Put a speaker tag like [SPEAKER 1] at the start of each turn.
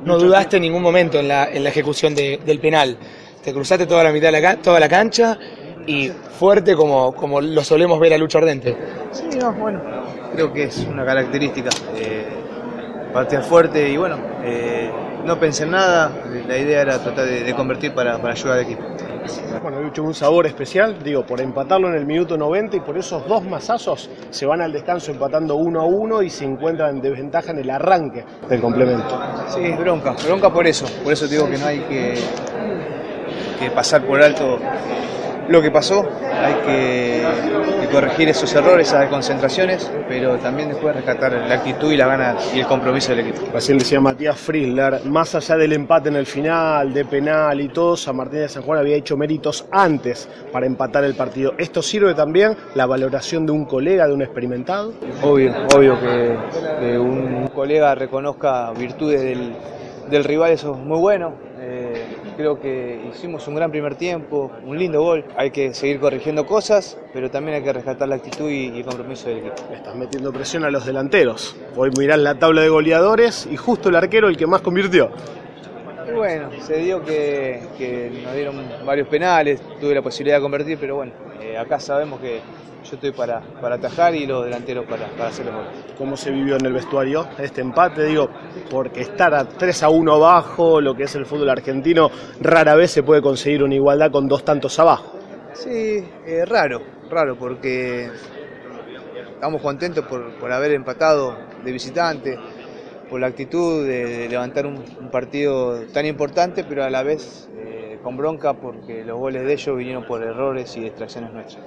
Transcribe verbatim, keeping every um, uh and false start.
[SPEAKER 1] no dudaste en ningún momento en la, en la ejecución de, del penal. Te cruzaste toda la mitad de la, toda la cancha y fuerte como, como lo solemos ver a Lucho Ardente.
[SPEAKER 2] Sí, no, bueno, creo que es una característica. Eh, patear fuerte y bueno, eh, no pensé en nada, la idea era tratar de, de convertir para, para ayudar al equipo.
[SPEAKER 3] Bueno, Lucho, un sabor especial, digo, por empatarlo en el minuto noventa y por esos dos mazazos se van al descanso empatando uno a uno y se encuentran en desventaja en el arranque del complemento.
[SPEAKER 2] Sí, bronca, bronca por eso, por eso digo que no hay que, que pasar por alto lo que pasó, hay que, que corregir esos errores, esas desconcentraciones, pero también después rescatar la actitud y la ganas y el compromiso del equipo.
[SPEAKER 3] Recién decía Matías Frizzler, más allá del empate en el final, de penal y todo, San Martín de San Juan había hecho méritos antes para empatar el partido. ¿Esto sirve también la valoración de un colega, de un experimentado?
[SPEAKER 2] Obvio, obvio que, que un colega reconozca virtudes del, del rival, eso es muy bueno. Eh, creo que hicimos un gran primer tiempo, un lindo gol. Hay que seguir corrigiendo cosas, pero también hay que rescatar la actitud y, y el compromiso del equipo.
[SPEAKER 3] Estás metiendo presión a los delanteros. Hoy mirás la tabla de goleadores y justo el arquero el que más convirtió.
[SPEAKER 2] Y bueno, se dio que, que nos dieron varios penales, tuve la posibilidad de convertir, pero bueno, eh, acá sabemos que yo estoy para, para atajar y los delanteros para, para hacer los goles.
[SPEAKER 3] ¿Cómo se vivió en el vestuario este empate? Digo, porque estar a tres a uno abajo, lo que es el fútbol argentino, rara vez se puede conseguir una igualdad con dos tantos abajo.
[SPEAKER 2] Sí, eh, raro, raro, porque estamos contentos por, por haber empatado de visitante, por la actitud de, de levantar un, un partido tan importante, pero a la vez eh, con bronca porque los goles de ellos vinieron por errores y distracciones nuestras.